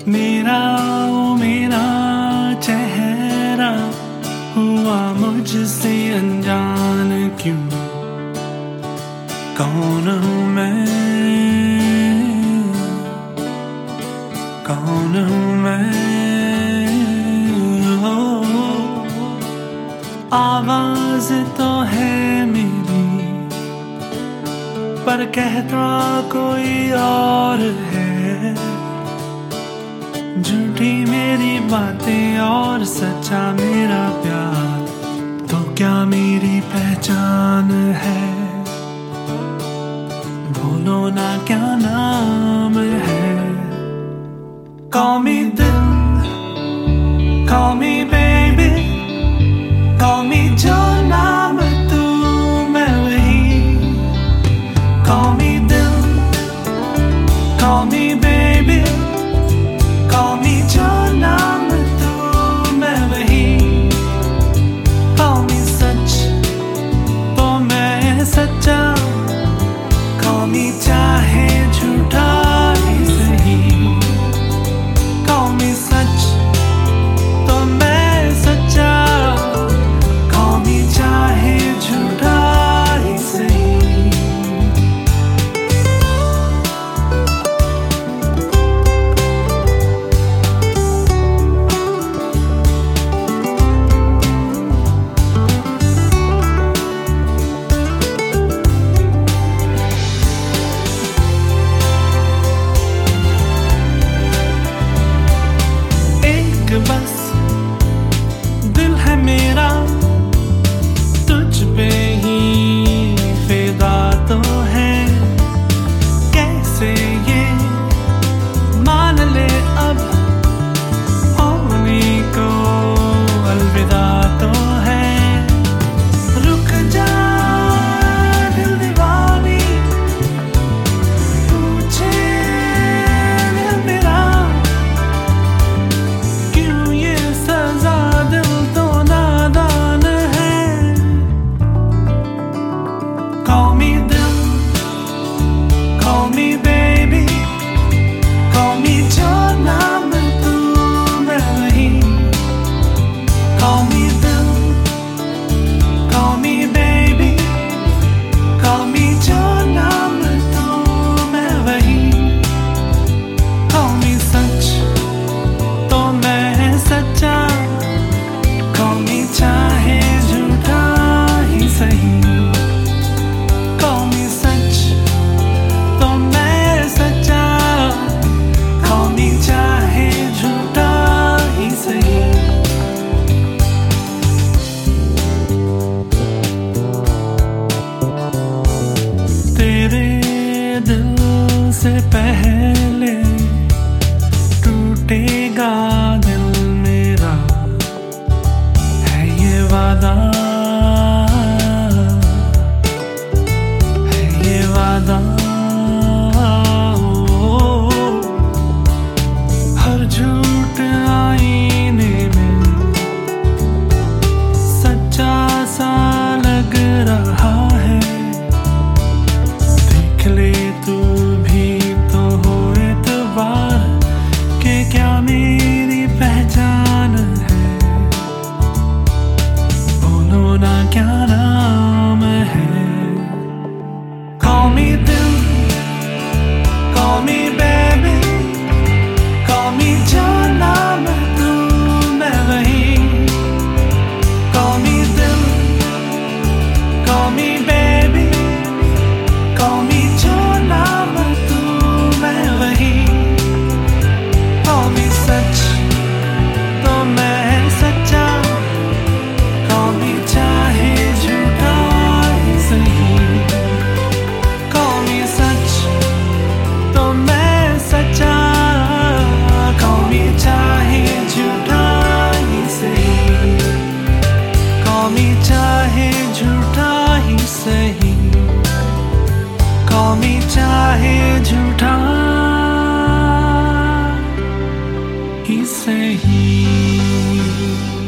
मेरा ओ मेरा चेहरा हुआ मुझसे अनजान क्यों? कौन हूँ मैं, कौन हूँ मैं? आवाज तो है मेरी पर कहता कोई और है। झूठी मेरी बातें और सच्चा मेरा प्यार, तो क्या मेरी पहचान है? बोलो ना क्या नाम है? Call me दिल, call me baby, call me जो नाम तू मैं वही। Call me दिल, call me baby, call me जो नाम तू मैं वही। Call me सच तो मैं सच्चा, call me चाहे झूठा ही सही। Call me सच तो मैं सच्चा, call me चाहे झूठा ही सही। बस दिल है मेरा तुझ पे ही फिदा तो है। कैसे ये मान ले अब होने को अलविदा तो है। रुक जा दिल दीवानी, पूछे दिल मेरा क्यों ये सजा, दिल तो नादान है। Call me दिल, call me baby, call me जो नाम तू मैं वही। Call me दिल, call me baby, call me जो नाम तू मैं वही। Call me सच तो मैं सच्चा, call me चाहे झूठा ही सही। Call me सच तो मैं सच्चा, call me चाहे झूठा ही सही। तेरे दिल से पहले टूटेगा दिल मेरा, है ये वादा, है ये वादा। हर झूठ आईने में सच्चा सा लग रहा है। देख ले तू भी तो हो एतबार के क्या मेरी पहचान है। बोलो ना क्या नाम है? Call me दिल, call me baby, call me जो नाम तू मैं वही। Call me दिल, call me baby, call me जो नाम तू मैं वही। Call me सच तो मैं सच्चा, call me चाहे झूठा ही सही। Call me सच तो मैं सच्चा, call me चाहे झूठा ही सही। Call me चाहे झूठा ही सही, call me चाहे झूठा ही सही।